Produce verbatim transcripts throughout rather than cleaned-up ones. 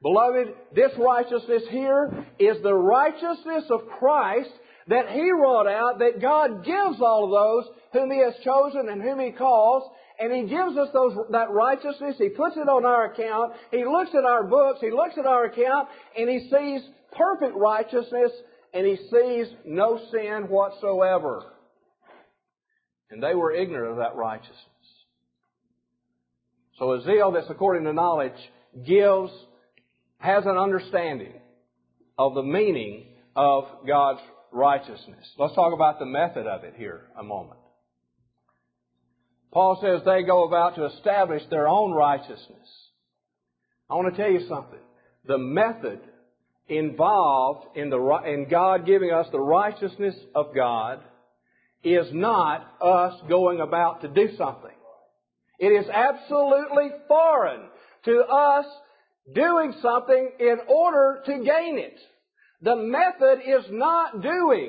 Beloved, this righteousness here is the righteousness of Christ that He wrought out, that God gives all of those whom He has chosen and whom He calls. And He gives us those, that righteousness. He puts it on our account. He looks at our books. He looks at our account and He sees perfect righteousness and He sees no sin whatsoever. And they were ignorant of that righteousness. So a zeal that's according to knowledge gives, has an understanding of the meaning of God's righteousness. Let's talk about the method of it here a moment. Paul says they go about to establish their own righteousness. I want to tell you something. The method involved in, the, in God giving us the righteousness of God is not us going about to do something. It is absolutely foreign to us doing something in order to gain it. The method is not doing.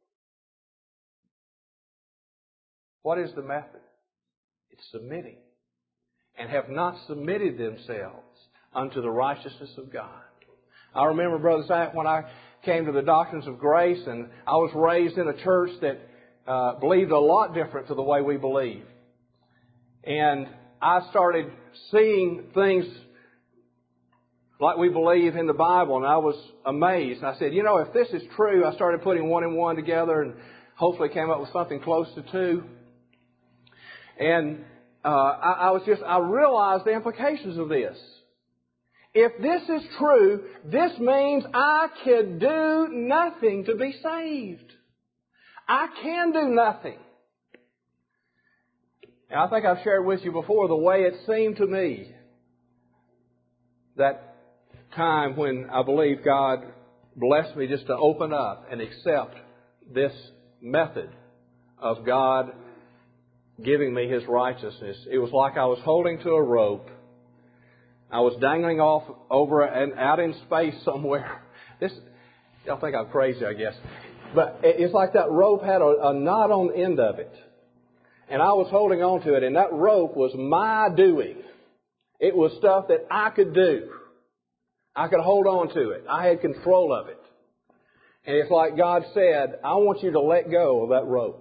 What is the method? It's submitting. And have not submitted themselves unto the righteousness of God. I remember, Brother Zach, when I came to the doctrines of grace, and I was raised in a church that uh, believed a lot different to the way we believe. And I started seeing things like we believe in the Bible, and I was amazed. I said, you know, if this is true, I started putting one and one together and hopefully came up with something close to two. And uh, I, I was just, I realized the implications of this. If this is true, this means I can do nothing to be saved. I can do nothing. And I think I've shared with you before the way it seemed to me that time when I believe God blessed me just to open up and accept this method of God giving me His righteousness. It was like I was holding to a rope. I was dangling off over and out in space somewhere. This, y'all think I'm crazy, I guess. But it's like that rope had a, a knot on the end of it. And I was holding on to it, and that rope was my doing. It was stuff that I could do. I could hold on to it. I had control of it. And it's like God said, I want you to let go of that rope.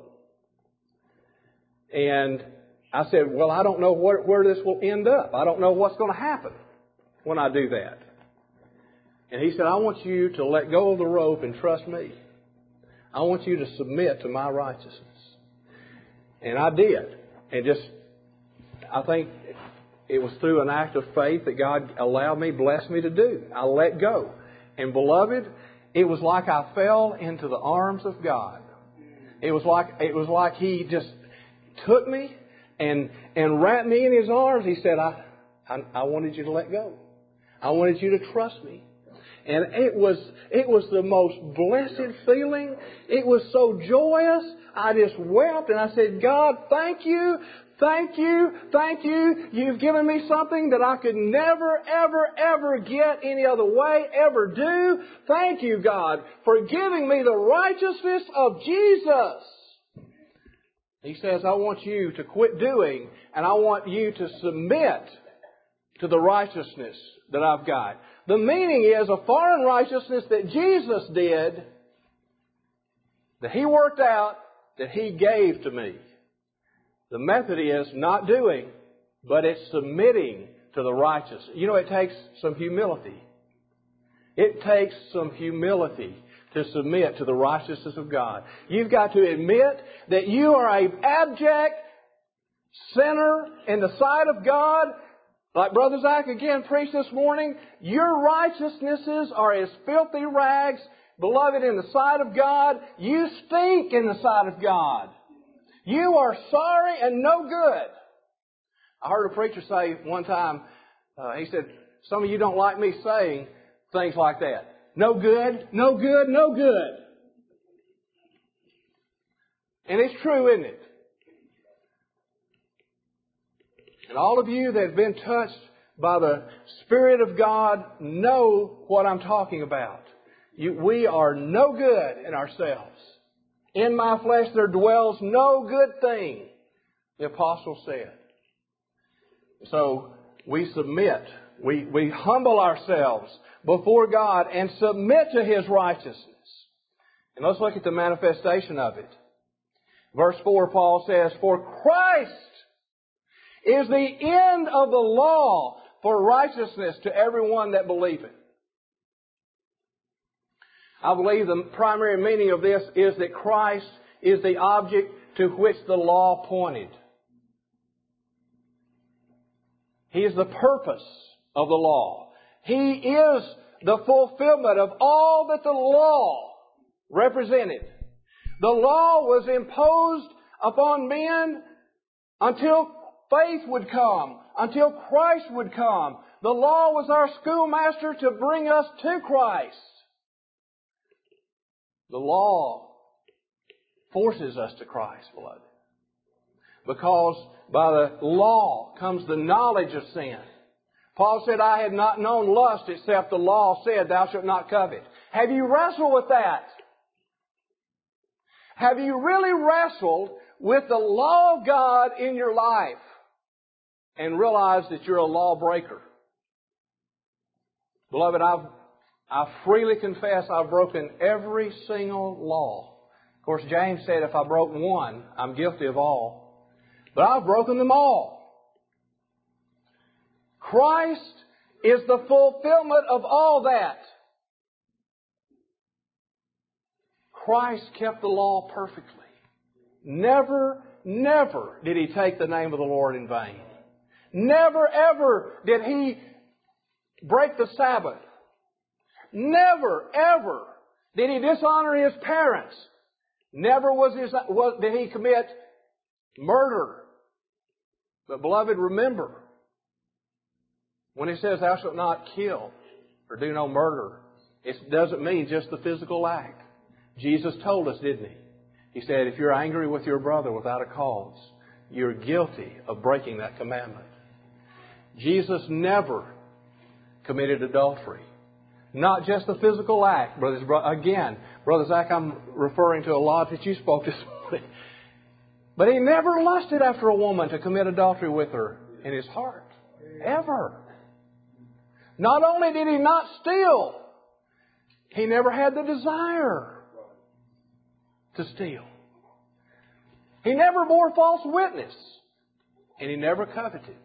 And I said, well, I don't know where, where this will end up. I don't know what's going to happen when I do that. And He said, I want you to let go of the rope and trust me. I want you to submit to my righteousness. And I did. And just, I think it was through an act of faith that God allowed me, blessed me to do. I let go. And beloved, it was like I fell into the arms of God. It was like, it was like He just took me and, and wrapped me in His arms. He said, I, I, I wanted you to let go. I wanted you to trust me. And it was, it was the most blessed feeling. It was so joyous. I just wept and I said, God, thank you, thank you, thank you. You've given me something that I could never, ever, ever get any other way, ever do. Thank you, God, for giving me the righteousness of Jesus. He says, I want you to quit doing and I want you to submit to the righteousness that I've got. The meaning is a foreign righteousness that Jesus did, that He worked out, that He gave to me. The method is not doing, but it's submitting to the righteous. You know, it takes some humility. It takes some humility to submit to the righteousness of God. You've got to admit that you are an abject sinner in the sight of God. Like Brother Zach again preached this morning, your righteousnesses are as filthy rags. Beloved, in the sight of God, you stink in the sight of God. You are sorry and no good. I heard a preacher say one time, uh, he said, some of you don't like me saying things like that. No good, no good, no good. And it's true, isn't it? And all of you that have been touched by the Spirit of God know what I'm talking about. You, we are no good in ourselves. In my flesh there dwells no good thing, the apostle said. So we submit We, we humble ourselves before God and submit to His righteousness. And let's look at the manifestation of it. Verse four, Paul says, "For Christ is the end of the law for righteousness to everyone that believeth." I believe the primary meaning of this is that Christ is the object to which the law pointed. He is the purpose of the law. He is the fulfillment of all that the law represented. The law was imposed upon men until faith would come, until Christ would come. The law was our schoolmaster to bring us to Christ. The law forces us to Christ, beloved. Because by the law comes the knowledge of sin. Paul said, "I had not known lust except the law said, thou shalt not covet." Have you wrestled with that? Have you really wrestled with the law of God in your life and realized that you're a lawbreaker? Beloved, I've, I freely confess I've broken every single law. Of course, James said if I broke one, I'm guilty of all. But I've broken them all. Christ is the fulfillment of all that. Christ kept the law perfectly. Never, never did He take the name of the Lord in vain. Never, ever did He break the Sabbath. Never, ever did He dishonor His parents. Never was his, was, did He commit murder. But beloved, remember, when He says, "Thou shalt not kill," or "do no murder," it doesn't mean just the physical act. Jesus told us, didn't He? He said, if you're angry with your brother without a cause, you're guilty of breaking that commandment. Jesus never committed adultery. Not just the physical act, brothers. Again, Brother Zach, I'm referring to a lot that you spoke this morning. But He never lusted after a woman to commit adultery with her in His heart. Ever. Not only did He not steal, He never had the desire to steal. He never bore false witness. And He never coveted.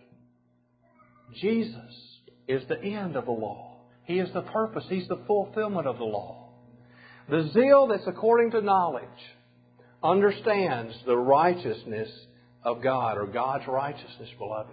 Jesus is the end of the law. He is the purpose. He's the fulfillment of the law. The zeal that's according to knowledge understands the righteousness of God, or God's righteousness, beloved.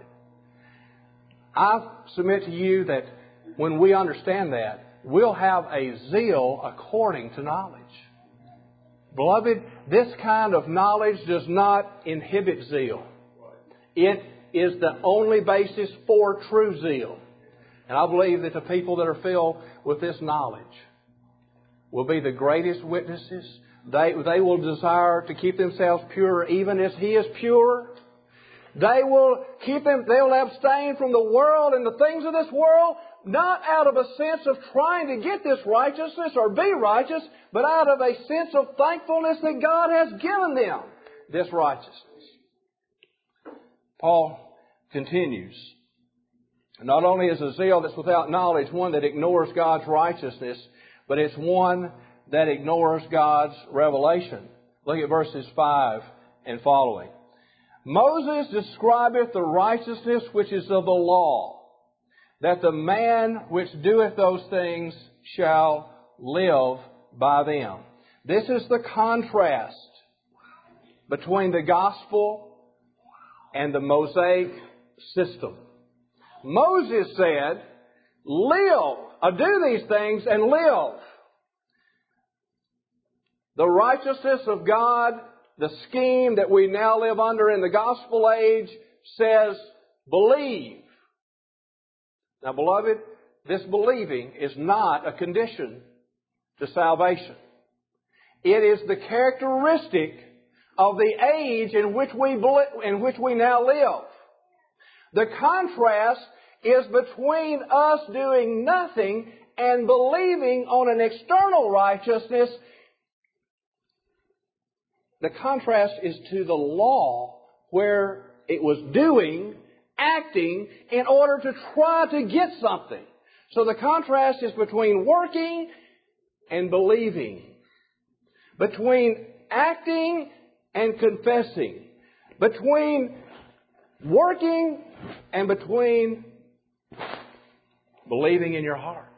I submit to you that when we understand that, we'll have a zeal according to knowledge. Beloved, this kind of knowledge does not inhibit zeal. It is the only basis for true zeal. And I believe that the people that are filled with this knowledge will be the greatest witnesses. They, they will desire to keep themselves pure even as He is pure. They will keep them, they will abstain from the world and the things of this world, not out of a sense of trying to get this righteousness or be righteous, but out of a sense of thankfulness that God has given them this righteousness. Paul continues. Not only is a zeal that's without knowledge one that ignores God's righteousness, but it's one that ignores God's revelation. Look at verses five and following. "Moses describeth the righteousness which is of the law, that the man which doeth those things shall live by them." This is the contrast between the gospel and the Mosaic system. Moses said, live, uh, do these things and live. The righteousness of God, the scheme that we now live under in the gospel age, says, believe. Now, beloved, this believing is not a condition to salvation. It is the characteristic of the age in which we, in which we now live. The contrast is between us doing nothing and believing on an external righteousness. The contrast is to the law, where it was doing acting in order to try to get something. So the contrast is between working and believing, between acting and confessing, between working and between believing in your heart.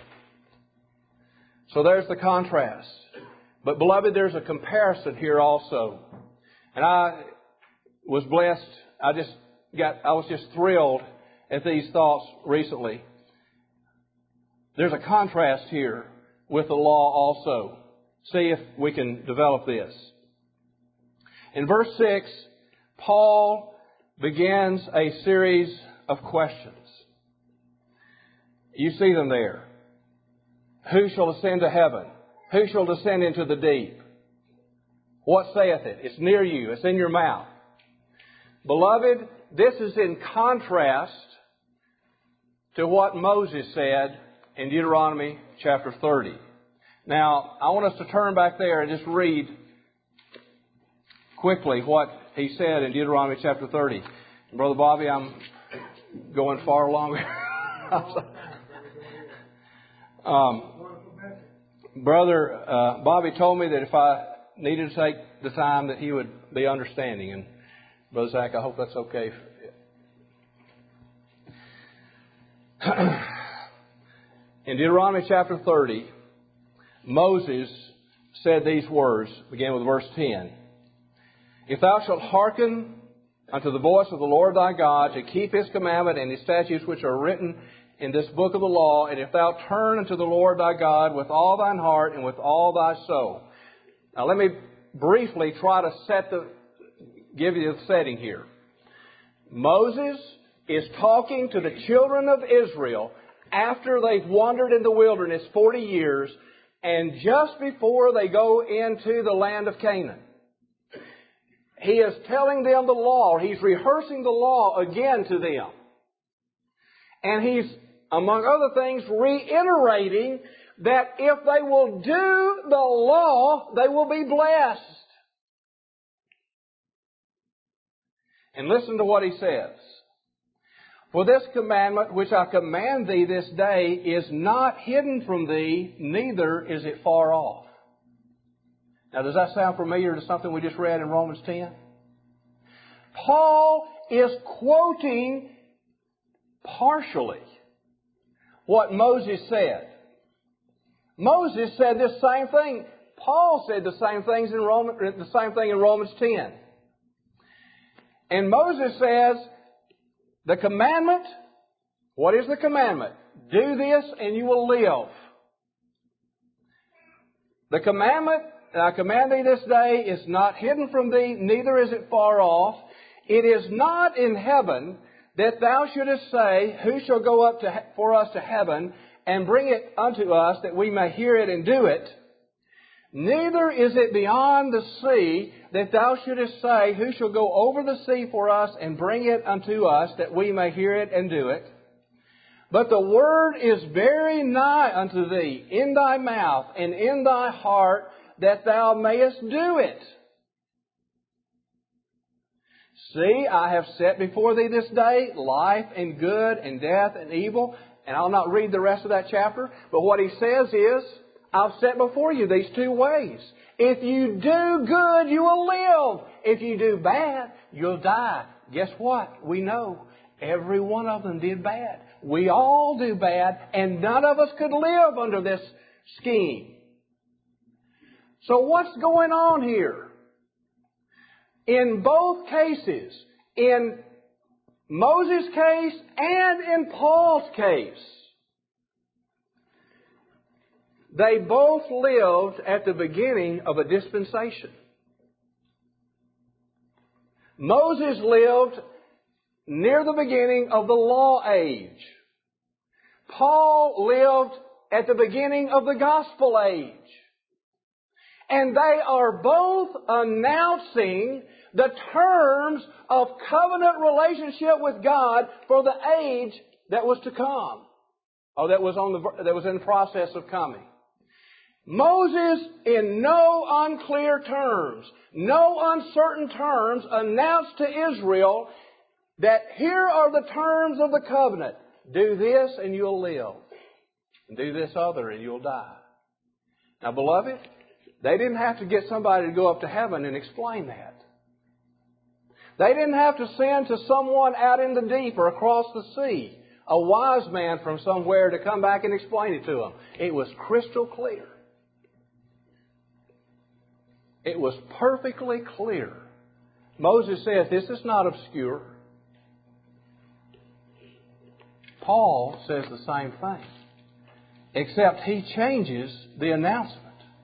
So there's the contrast. But beloved, there's a comparison here also. And I was blessed. I just got, I was just thrilled at these thoughts recently. There's a contrast here with the law also. See if we can develop this. In verse six, Paul begins a series of questions. You see them there. Who shall ascend to heaven? Who shall descend into the deep? What saith it? It's near you. It's in your mouth. Beloved, this is in contrast to what Moses said in Deuteronomy chapter thirty. Now, I want us to turn back there and just read quickly what he said in Deuteronomy chapter thirty. Brother Bobby, I'm going far along. um, Brother uh, Bobby told me that if I needed to take the time that he would be understanding. And Brother Zach, I hope that's okay. In Deuteronomy chapter thirty, Moses said these words, beginning with verse ten. If thou shalt hearken unto the voice of the Lord thy God, to keep His commandment and His statutes which are written in this book of the law, and if thou turn unto the Lord thy God with all thine heart and with all thy soul. Now let me briefly try to set the, give you the setting here. Moses is talking to the children of Israel after they've wandered in the wilderness forty years and just before they go into the land of Canaan. He is telling them the law. He's rehearsing the law again to them. And he's, among other things, reiterating that if they will do the law, they will be blessed. And listen to what he says. For this commandment which I command thee this day is not hidden from thee, neither is it far off. Now, does that sound familiar to something we just read in Romans ten? Paul is quoting partially what Moses said. Moses said this same thing. Paul said the same things in Romans, the same thing in Romans ten. And Moses says, the commandment, what is the commandment? Do this and you will live. The commandment that I command thee this day is not hidden from thee, neither is it far off. It is not in heaven that thou shouldest say, who shall go up to, for us to heaven and bring it unto us that we may hear it and do it. Neither is it beyond the sea that thou shouldest say, who shall go over the sea for us and bring it unto us that we may hear it and do it. But the word is very nigh unto thee, in thy mouth and in thy heart, that thou mayest do it. See, I have set before thee this day life and good and death and evil. And I'll not read the rest of that chapter. But what he says is, I've set before you these two ways. If you do good, you will live. If you do bad, you'll die. Guess what? We know every one of them did bad. We all do bad, and none of us could live under this scheme. So what's going on here? In both cases, in Moses' case and in Paul's case, they both lived at the beginning of a dispensation. Moses lived near the beginning of the law age. Paul lived at the beginning of the gospel age. And they are both announcing the terms of covenant relationship with God for the age that was to come, or that was on the that was in the process of coming. Moses, in no unclear terms, no uncertain terms, announced to Israel that here are the terms of the covenant. Do this and you'll live. And do this other and you'll die. Now, beloved, they didn't have to get somebody to go up to heaven and explain that. They didn't have to send to someone out in the deep or across the sea, a wise man from somewhere to come back and explain it to them. It was crystal clear. It was perfectly clear. Moses says this is not obscure. Paul says the same thing, except he changes the announcement.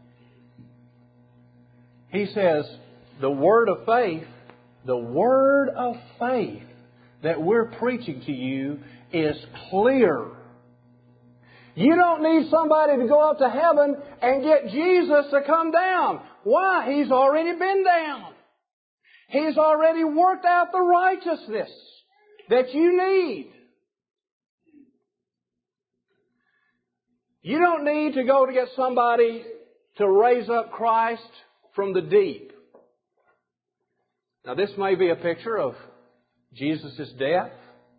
He says the word of faith, the word of faith that we're preaching to you is clear. You don't need somebody to go up to heaven and get Jesus to come down. Why? He's already been down. He's already worked out the righteousness that you need. You don't need to go to get somebody to raise up Christ from the deep. Now, this may be a picture of Jesus' death,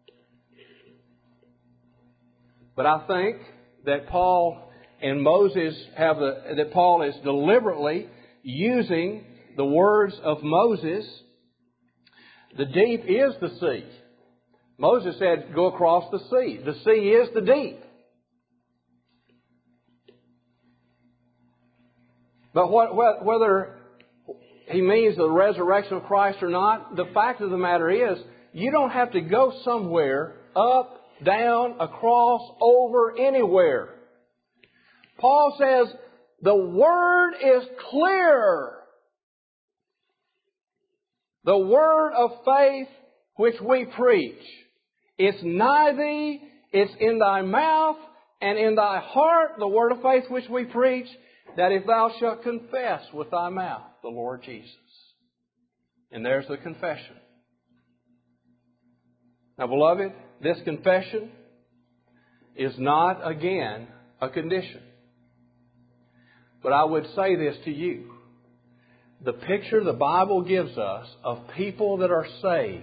but I think that Paul and Moses have the, that Paul is deliberately using the words of Moses. The deep is the sea. Moses said, go across the sea. The sea is the deep. But what, whether he means the resurrection of Christ or not, the fact of the matter is, you don't have to go somewhere, up, down, across, over, anywhere. Paul says, the Word is clear. The word of faith which we preach. It's nigh thee, it's in thy mouth, and in thy heart, the word of faith which we preach, that if thou shalt confess with thy mouth the Lord Jesus. And there's the confession. Now, beloved, this confession is not, again, a condition. But I would say this to you. The picture the Bible gives us of people that are saved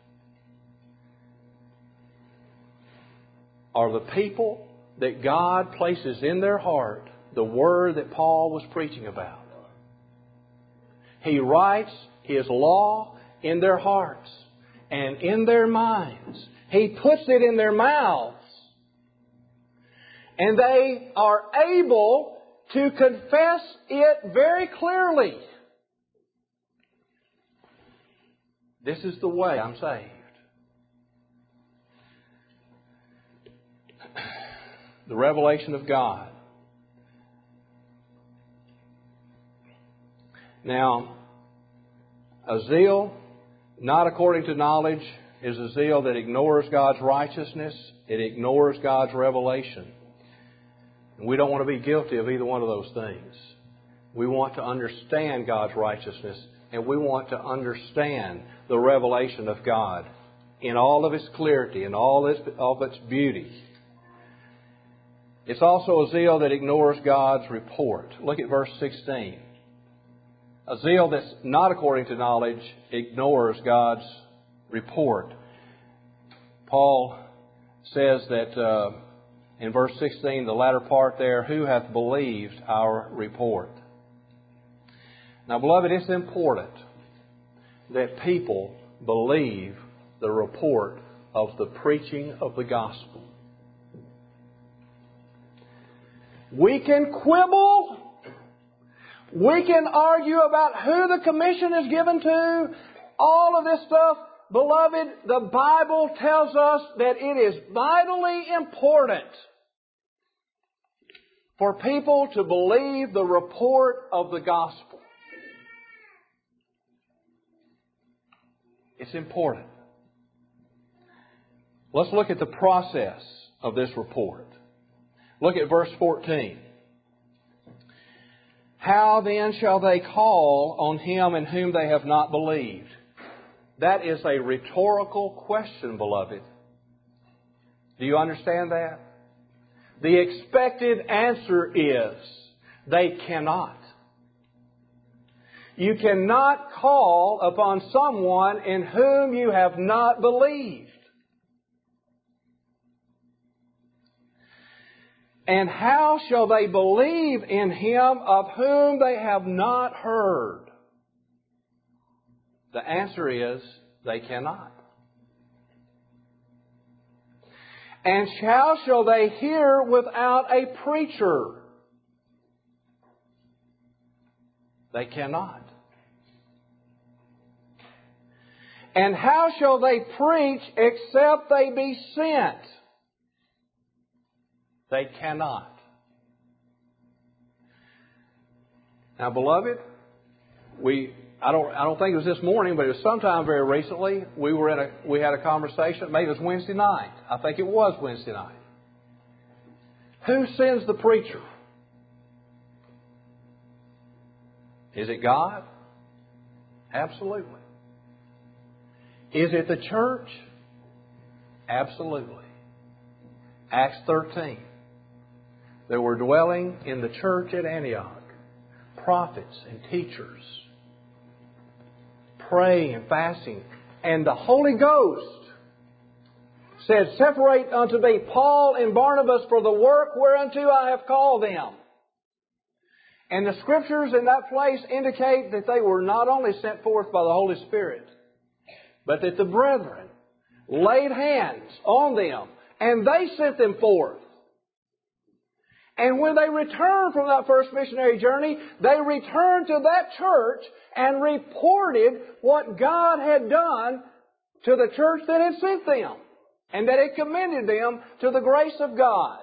are the people that God places in their heart the word that Paul was preaching about. He writes His law in their hearts and in their minds. He puts it in their mouths. And they are able to confess it very clearly. This is the way I'm saved. The revelation of God. Now, a zeal not according to knowledge is a zeal that ignores God's righteousness. It ignores God's revelation. And we don't want to be guilty of either one of those things. We want to understand God's righteousness, and we want to understand the revelation of God in all of its clarity and all of its beauty. It's also a zeal that ignores God's report. Look at verse sixteen. A zeal that's not according to knowledge ignores God's report. Paul says that uh, in verse sixteen, the latter part there, who hath believed our report? Now, beloved, it's important that people believe the report of the preaching of the gospel. We can quibble. We can argue about who the commission is given to. All of this stuff. Beloved, the Bible tells us that it is vitally important for people to believe the report of the gospel. It's important. Let's look at the process of this report. Look at verse fourteen. How then shall they call on Him in whom they have not believed? That is a rhetorical question, beloved. Do you understand that? The expected answer is, they cannot. You cannot call upon someone in whom you have not believed. And how shall they believe in Him of whom they have not heard? The answer is, they cannot. And how shall they hear without a preacher? They cannot. And how shall they preach except they be sent? They cannot. Now, beloved, we I don't I don't think it was this morning, but it was sometime very recently. We were in a we had a conversation. Maybe it was Wednesday night. I think it was Wednesday night. Who sends the preacher? Is it God? Absolutely. Is it the church? Absolutely. Acts thirteen. There were dwelling in the church at Antioch prophets and teachers, praying and fasting. And the Holy Ghost said, Separate unto me Paul and Barnabas for the work whereunto I have called them. And the Scriptures in that place indicate that they were not only sent forth by the Holy Spirit, but that the brethren laid hands on them and they sent them forth. And when they returned from that first missionary journey, they returned to that church and reported what God had done to the church that had sent them, and that it commended them to the grace of God.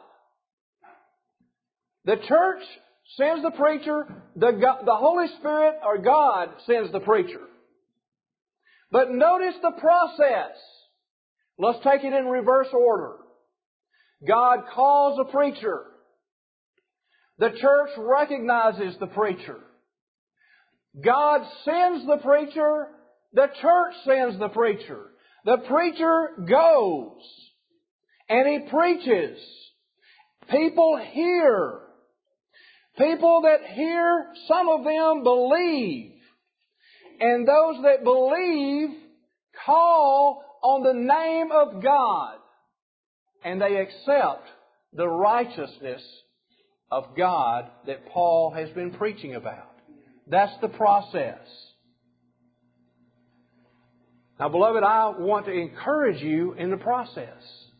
The church sends the preacher, the, the Holy Spirit or God sends the preacher. But notice the process. Let's take it in reverse order. God calls a preacher. The church recognizes the preacher. God sends the preacher. The church sends the preacher. The preacher goes and he preaches. People hear. People that hear, some of them believe. And those that believe call on the name of God. And they accept the righteousness of God that Paul has been preaching about. That's the process. Now, beloved, I want to encourage you in the process.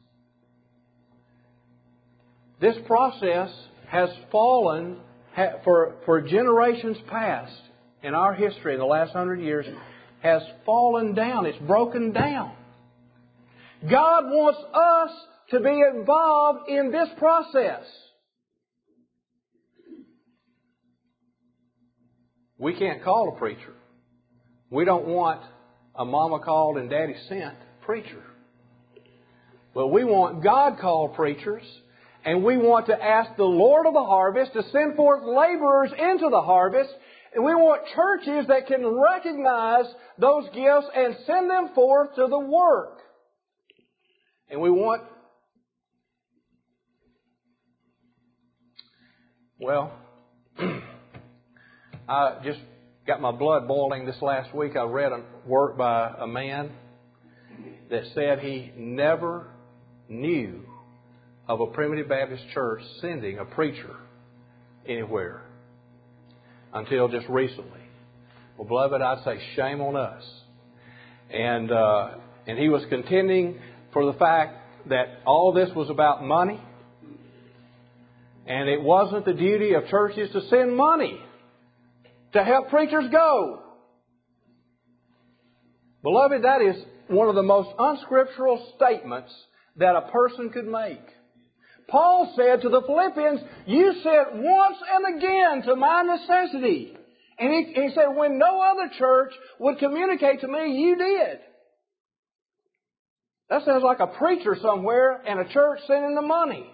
This process has fallen for, for generations past in our history in the last hundred years, has fallen down. It's broken down. God wants us to be involved in this process. We can't call a preacher. We don't want a mama called and daddy sent preacher. But we want God called preachers, and we want to ask the Lord of the harvest to send forth laborers into the harvest, and we want churches that can recognize those gifts and send them forth to the work. And we want, well, I just got my blood boiling this last week. I read a work by a man that said he never knew of a Primitive Baptist church sending a preacher anywhere until just recently. Well, beloved, I'd say shame on us. And uh, and he was contending for the fact that all this was about money, and it wasn't the duty of churches to send money to help preachers go. Beloved, that is one of the most unscriptural statements that a person could make. Paul said to the Philippians, you said once and again to my necessity. And he, he said, when no other church would communicate to me, you did. That sounds like a preacher somewhere and a church sending the money.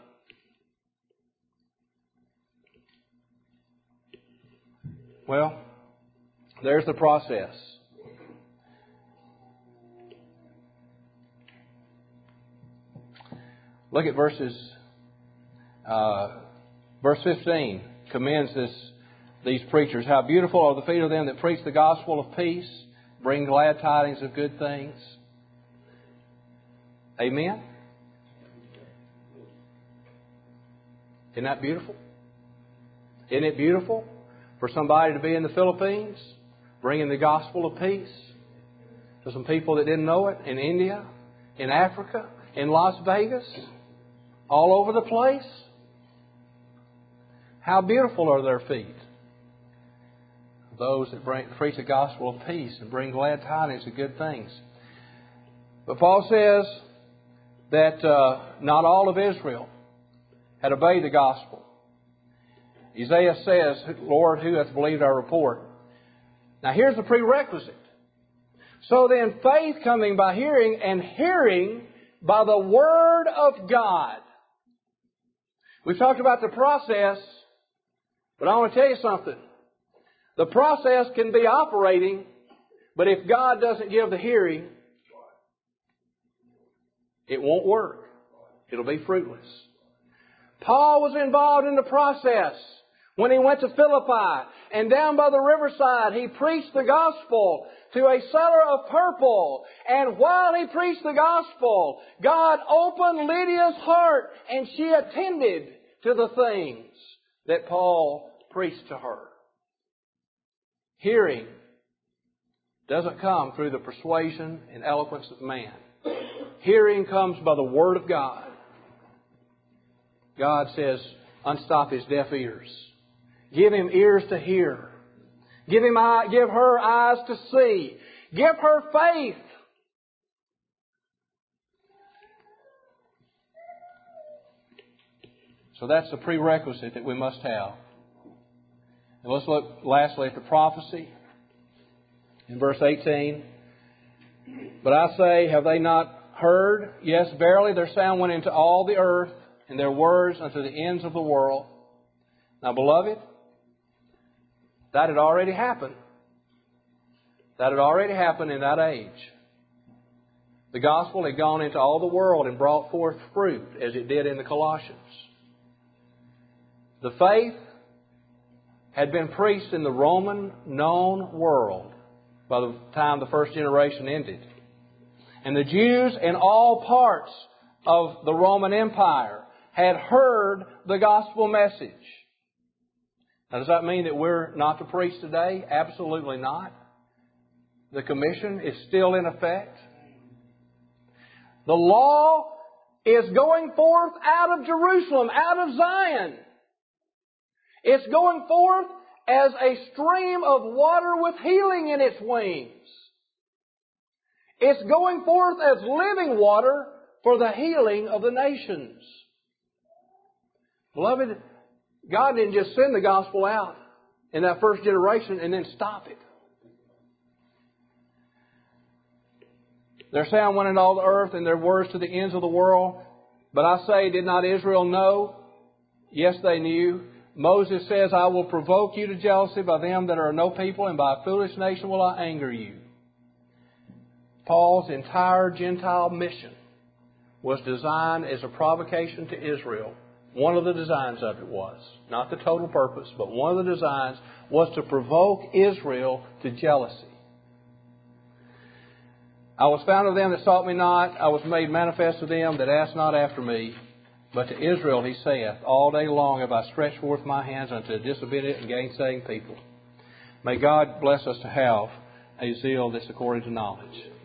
Well, there's the process. Look at verses, uh, verse fifteen commends this these preachers. How beautiful are the feet of them that preach the gospel of peace, bring glad tidings of good things. Amen? Isn't that beautiful? Isn't it beautiful for somebody to be in the Philippines, bringing the gospel of peace to some people that didn't know it, in India, in Africa, in Las Vegas, all over the place? How beautiful are their feet, those that bring, preach the gospel of peace and bring glad tidings of good things. But Paul says that uh, not all of Israel had obeyed the gospel. Isaiah says, Lord, who hath believed our report? Now here's the prerequisite. So then faith coming by hearing, and hearing by the Word of God. We've talked about the process, but I want to tell you something. The process can be operating, but if God doesn't give the hearing, it won't work. It'll be fruitless. Paul was involved in the process when he went to Philippi, and down by the riverside he preached the gospel to a seller of purple. And while he preached the gospel, God opened Lydia's heart, and she attended to the things that Paul preached to her. Hearing doesn't come through the persuasion and eloquence of man. Hearing comes by the Word of God. God says, unstop his deaf ears. Give him ears to hear. Give him eye, give her eyes to see. Give her faith. So that's the prerequisite that we must have. And let's look lastly at the prophecy. In verse eighteen. But I say, have they not heard? Yes, verily their sound went into all the earth, and their words unto the ends of the world. Now, beloved, that had already happened. That had already happened in that age. The gospel had gone into all the world and brought forth fruit, as it did in the Colossians. The faith had been preached in the Roman known world by the time the first generation ended. And the Jews in all parts of the Roman Empire had heard the gospel message. Now, does that mean that we're not to preach today? Absolutely not. The commission is still in effect. The law is going forth out of Jerusalem, out of Zion. It's going forth as a stream of water with healing in its wings. It's going forth as living water for the healing of the nations. Beloved, God didn't just send the gospel out in that first generation and then stop it. Their sound went into all the earth, and their words to the ends of the world. But I say, did not Israel know? Yes, they knew. Moses says, I will provoke you to jealousy by them that are no people, and by a foolish nation will I anger you. Paul's entire Gentile mission was designed as a provocation to Israel. One of the designs of it was, not the total purpose, but one of the designs was to provoke Israel to jealousy. I was found of them that sought me not. I was made manifest to them that asked not after me. But to Israel he saith, all day long have I stretched forth my hands unto a disobedient and gainsaying people. May God bless us to have a zeal that's according to knowledge.